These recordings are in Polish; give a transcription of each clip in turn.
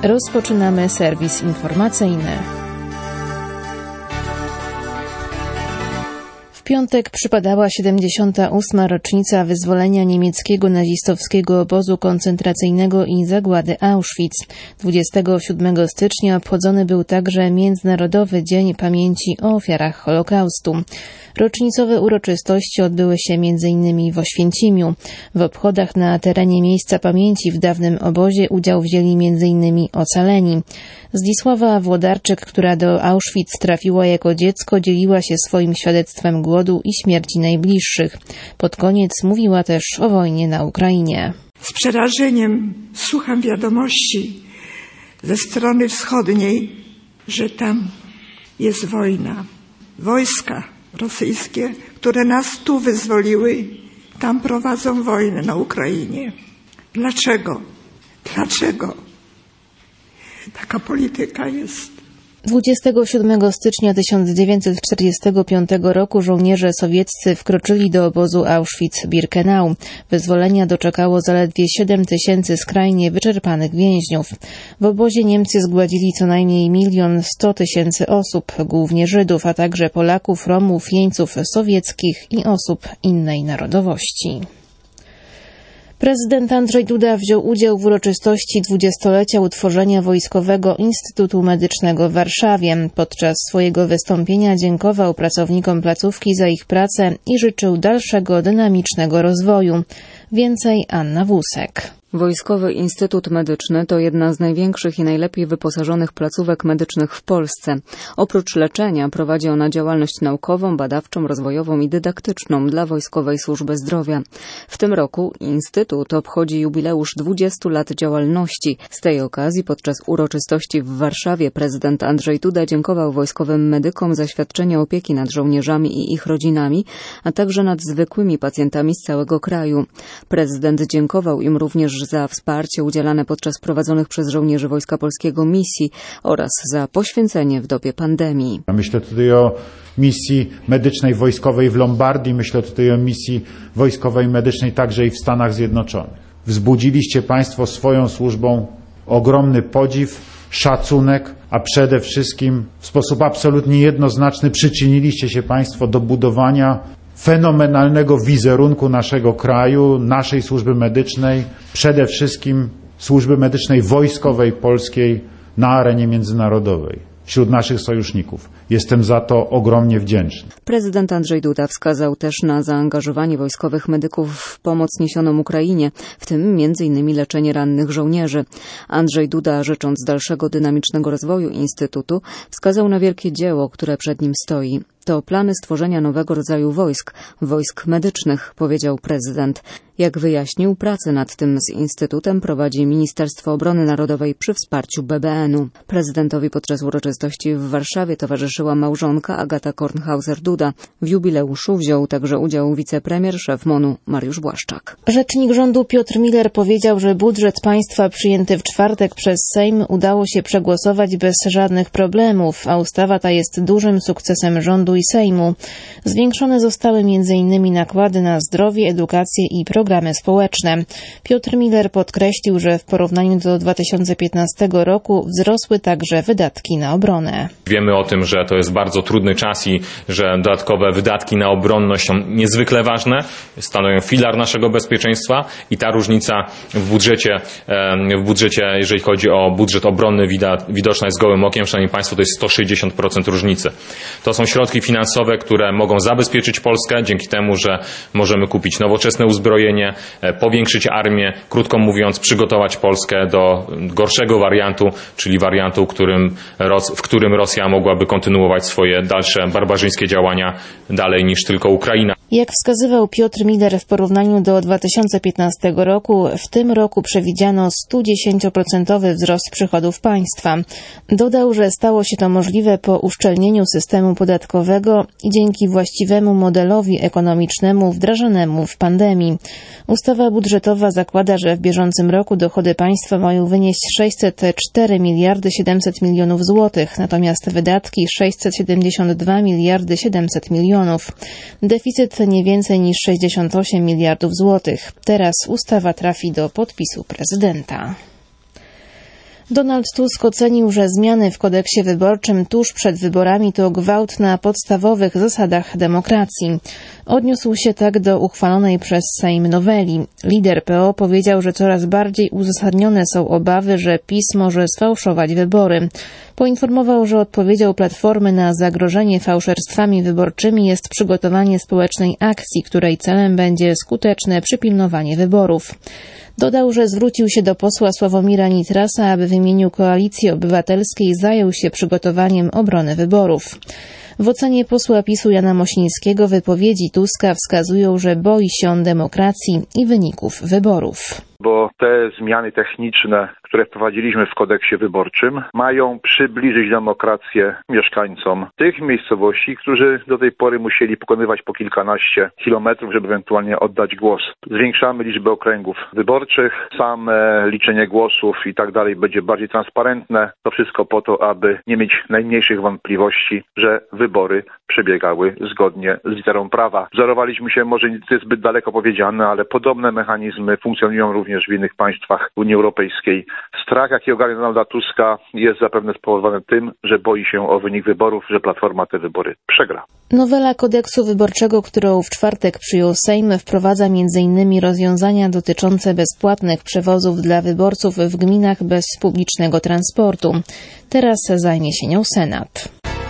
Rozpoczynamy serwis informacyjny. W piątek przypadała 78. rocznica wyzwolenia niemieckiego nazistowskiego obozu koncentracyjnego i zagłady Auschwitz. 27 stycznia obchodzony był także Międzynarodowy Dzień Pamięci o Ofiarach Holokaustu. Rocznicowe uroczystości odbyły się m.in. w Oświęcimiu. W obchodach na terenie miejsca pamięci w dawnym obozie udział wzięli m.in. ocaleni. Zdzisława Włodarczyk, która do Auschwitz trafiła jako dziecko, dzieliła się swoim świadectwem głodu i śmierci najbliższych. Pod koniec mówiła też o wojnie na Ukrainie. Z przerażeniem słucham wiadomości ze strony wschodniej, że tam jest wojna. Wojska rosyjskie, które nas tu wyzwoliły, tam prowadzą wojnę na Ukrainie. Dlaczego? Dlaczego taka polityka jest? 27 stycznia 1945 roku żołnierze sowieccy wkroczyli do obozu Auschwitz-Birkenau. Wyzwolenia doczekało zaledwie 7 000 skrajnie wyczerpanych więźniów. W obozie Niemcy zgładzili co najmniej 1 100 000 osób, głównie Żydów, a także Polaków, Romów, jeńców sowieckich i osób innej narodowości. Prezydent Andrzej Duda wziął udział w uroczystości 20-lecia utworzenia Wojskowego Instytutu Medycznego w Warszawie. Podczas swojego wystąpienia dziękował pracownikom placówki za ich pracę i życzył dalszego dynamicznego rozwoju. Więcej Anna Wusek. Wojskowy Instytut Medyczny to jedna z największych i najlepiej wyposażonych placówek medycznych w Polsce. Oprócz leczenia prowadzi ona działalność naukową, badawczą, rozwojową i dydaktyczną dla Wojskowej Służby Zdrowia. W tym roku Instytut obchodzi jubileusz 20 lat działalności. Z tej okazji podczas uroczystości w Warszawie prezydent Andrzej Duda dziękował wojskowym medykom za świadczenie opieki nad żołnierzami i ich rodzinami, a także nad zwykłymi pacjentami z całego kraju. Prezydent dziękował im również za wsparcie udzielane podczas prowadzonych przez żołnierzy Wojska Polskiego misji oraz za poświęcenie w dobie pandemii. Myślę tutaj o misji medycznej wojskowej w Lombardii, myślę tutaj o misji wojskowej medycznej także i w Stanach Zjednoczonych. Wzbudziliście Państwo swoją służbą ogromny podziw, szacunek, a przede wszystkim w sposób absolutnie jednoznaczny przyczyniliście się Państwo do budowania fenomenalnego wizerunku naszego kraju, naszej służby medycznej, przede wszystkim służby medycznej wojskowej polskiej na arenie międzynarodowej, wśród naszych sojuszników. Jestem za to ogromnie wdzięczny. Prezydent Andrzej Duda wskazał też na zaangażowanie wojskowych medyków w pomoc niesioną Ukrainie, w tym m.in. leczenie rannych żołnierzy. Andrzej Duda, życząc dalszego dynamicznego rozwoju Instytutu, wskazał na wielkie dzieło, które przed nim stoi. To plany stworzenia nowego rodzaju wojsk medycznych, powiedział prezydent. Jak wyjaśnił, pracę nad tym z Instytutem prowadzi Ministerstwo Obrony Narodowej przy wsparciu BBN-u. Prezydentowi podczas uroczystości w Warszawie towarzyszyła małżonka Agata Kornhauser-Duda. W jubileuszu wziął także udział wicepremier, szef MON-u Mariusz Błaszczak. Rzecznik rządu Piotr Miller powiedział, że budżet państwa przyjęty w czwartek przez Sejm udało się przegłosować bez żadnych problemów, a ustawa ta jest dużym sukcesem rządu i Sejmu. Zwiększone zostały m.in. nakłady na zdrowie, edukację i programy społeczne. Piotr Miller podkreślił, że w porównaniu do 2015 roku wzrosły także wydatki na obronę. Wiemy o tym, że to jest bardzo trudny czas i że dodatkowe wydatki na obronność są niezwykle ważne, stanowią filar naszego bezpieczeństwa i ta różnica w budżecie, jeżeli chodzi o budżet obronny, widoczna jest gołym okiem. Szanowni Państwo, to jest 160% różnicy. To są środki finansowe, które mogą zabezpieczyć Polskę dzięki temu, że możemy kupić nowoczesne uzbrojenie, powiększyć armię, krótko mówiąc, przygotować Polskę do gorszego wariantu, czyli wariantu, w którym Rosja mogłaby kontynuować swoje dalsze barbarzyńskie działania dalej niż tylko Ukraina. Jak wskazywał Piotr Miller, w porównaniu do 2015 roku, w tym roku przewidziano 110% wzrost przychodów państwa. Dodał, że stało się to możliwe po uszczelnieniu systemu podatkowego i dzięki właściwemu modelowi ekonomicznemu wdrażanemu w pandemii. Ustawa budżetowa zakłada, że w bieżącym roku dochody państwa mają wynieść 604 miliardy 700 milionów złotych, natomiast wydatki 672 miliardy 700 milionów. Deficyt nie więcej niż 68 miliardów złotych. Teraz ustawa trafi do podpisu prezydenta. Donald Tusk ocenił, że zmiany w kodeksie wyborczym tuż przed wyborami to gwałt na podstawowych zasadach demokracji. Odniósł się tak do uchwalonej przez Sejm noweli. Lider PO powiedział, że coraz bardziej uzasadnione są obawy, że PiS może sfałszować wybory. Poinformował, że odpowiedzią Platformy na zagrożenie fałszerstwami wyborczymi jest przygotowanie społecznej akcji, której celem będzie skuteczne przypilnowanie wyborów. Dodał, że zwrócił się do posła Sławomira Nitrasa, aby w imieniu Koalicji Obywatelskiej zajął się przygotowaniem obrony wyborów. W ocenie posła PiS-u Jana Mosińskiego wypowiedzi Tuska wskazują, że boi się on demokracji i wyników wyborów. Bo te zmiany techniczne, które wprowadziliśmy w kodeksie wyborczym, mają przybliżyć demokrację mieszkańcom tych miejscowości, którzy do tej pory musieli pokonywać po kilkanaście kilometrów, żeby ewentualnie oddać głos. Zwiększamy liczbę okręgów wyborczych, same liczenie głosów i tak dalej będzie bardziej transparentne. To wszystko po to, aby nie mieć najmniejszych wątpliwości, że wybory przebiegały zgodnie z literą prawa. Wzorowaliśmy się, może to jest zbyt daleko powiedziane, ale podobne mechanizmy funkcjonują również w innych państwach Unii Europejskiej. Strach, jaki ogarnia Donalda Tuska, jest zapewne spowodowany tym, że boi się o wynik wyborów, że Platforma te wybory przegra. Nowela kodeksu wyborczego, którą w czwartek przyjął Sejm, wprowadza m.in. rozwiązania dotyczące bezpłatnych przewozów dla wyborców w gminach bez publicznego transportu. Teraz zajmie się nią Senat.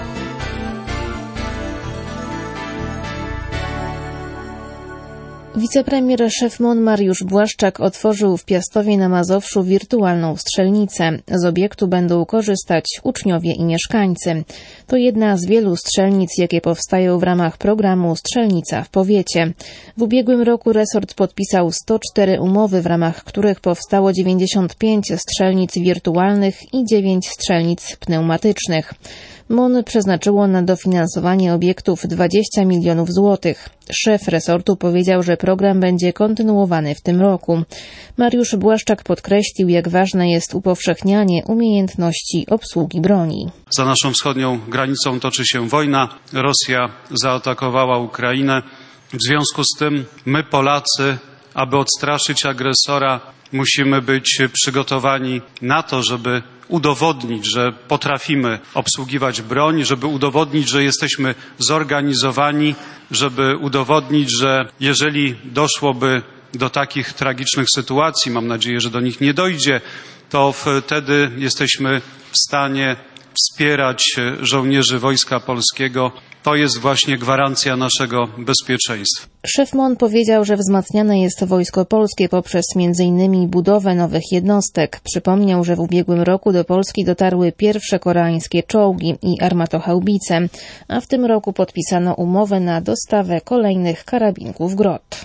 Wicepremier szef MON Mariusz Błaszczak otworzył w Piastowie na Mazowszu wirtualną strzelnicę. Z obiektu będą korzystać uczniowie i mieszkańcy. To jedna z wielu strzelnic, jakie powstają w ramach programu Strzelnica w powiecie. W ubiegłym roku resort podpisał 104 umowy, w ramach których powstało 95 strzelnic wirtualnych i 9 strzelnic pneumatycznych. MON przeznaczyło na dofinansowanie obiektów 20 milionów złotych. Szef resortu powiedział, że program będzie kontynuowany w tym roku. Mariusz Błaszczak podkreślił, jak ważne jest upowszechnianie umiejętności obsługi broni. Za naszą wschodnią granicą toczy się wojna. Rosja zaatakowała Ukrainę. W związku z tym my, Polacy, aby odstraszyć agresora, musimy być przygotowani na to, żeby udowodnić, że potrafimy obsługiwać broń, żeby udowodnić, że jesteśmy zorganizowani, żeby udowodnić, że jeżeli doszłoby do takich tragicznych sytuacji, mam nadzieję, że do nich nie dojdzie, to wtedy jesteśmy w stanie wspierać żołnierzy Wojska Polskiego. To jest właśnie gwarancja naszego bezpieczeństwa. Szef MON powiedział, że wzmacniane jest Wojsko Polskie poprzez m.in. budowę nowych jednostek. Przypomniał, że w ubiegłym roku do Polski dotarły pierwsze koreańskie czołgi i armatochaubice, a w tym roku podpisano umowę na dostawę kolejnych karabinków Grot.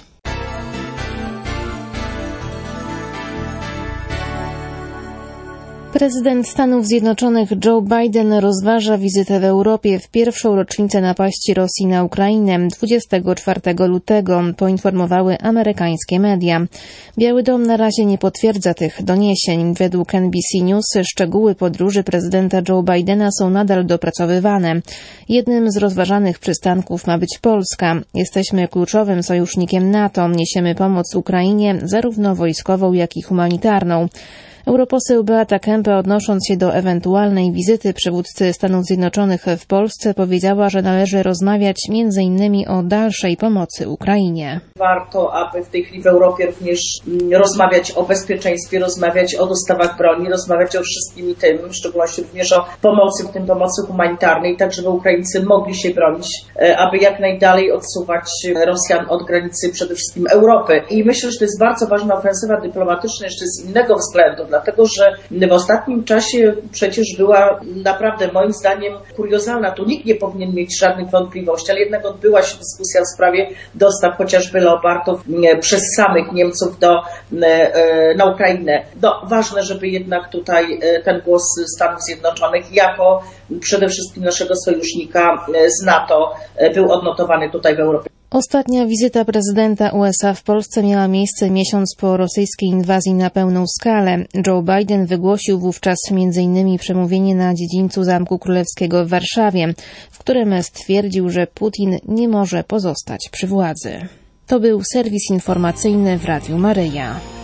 Prezydent Stanów Zjednoczonych Joe Biden rozważa wizytę w Europie w pierwszą rocznicę napaści Rosji na Ukrainę 24 lutego, poinformowały amerykańskie media. Biały Dom na razie nie potwierdza tych doniesień. Według NBC News szczegóły podróży prezydenta Joe Bidena są nadal dopracowywane. Jednym z rozważanych przystanków ma być Polska. Jesteśmy kluczowym sojusznikiem NATO. Niesiemy pomoc Ukrainie, zarówno wojskową, jak i humanitarną. Europoseł Beata Kempe, odnosząc się do ewentualnej wizyty przywódcy Stanów Zjednoczonych w Polsce, powiedziała, że należy rozmawiać m.in. o dalszej pomocy Ukrainie. Warto, aby w tej chwili w Europie również rozmawiać o bezpieczeństwie, rozmawiać o dostawach broni, rozmawiać o wszystkim tym, w szczególności również o pomocy, w tym pomocy humanitarnej, tak żeby Ukraińcy mogli się bronić, aby jak najdalej odsuwać Rosjan od granicy przede wszystkim Europy. I myślę, że to jest bardzo ważna ofensywa dyplomatyczna jeszcze z innego względu, dlatego że w ostatnim czasie przecież była naprawdę moim zdaniem kuriozalna. Tu nikt nie powinien mieć żadnych wątpliwości, ale jednak odbyła się dyskusja w sprawie dostaw chociażby leopardów przez samych Niemców na Ukrainę. No, ważne, żeby jednak tutaj ten głos Stanów Zjednoczonych jako przede wszystkim naszego sojusznika z NATO był odnotowany tutaj w Europie. Ostatnia wizyta prezydenta USA w Polsce miała miejsce miesiąc po rosyjskiej inwazji na pełną skalę. Joe Biden wygłosił wówczas m.in. przemówienie na dziedzińcu Zamku Królewskiego w Warszawie, w którym stwierdził, że Putin nie może pozostać przy władzy. To był serwis informacyjny w Radiu Maryja.